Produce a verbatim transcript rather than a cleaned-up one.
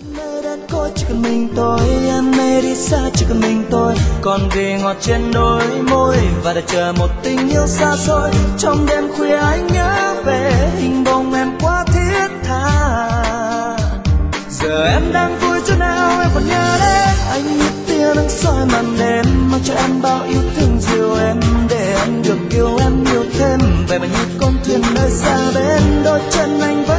nơi đất cõi chỉ cần mình tôi, em mê đi xa chỉ cần mình tôi, còn vị ngọt trên đôi môi và đợi chờ một tình yêu xa xôi. Trong đêm khuya anh nhớ về hình bóng em quá thiết tha. Giờ em đang vui chỗ nào em còn nhớ đến anh như tia nắng soi màn đêm, mang cho em bao yêu thương dịu em để anh được yêu em nhiều thêm. Vậy mà như con thuyền nơi xa bên đôi chân anh vẫn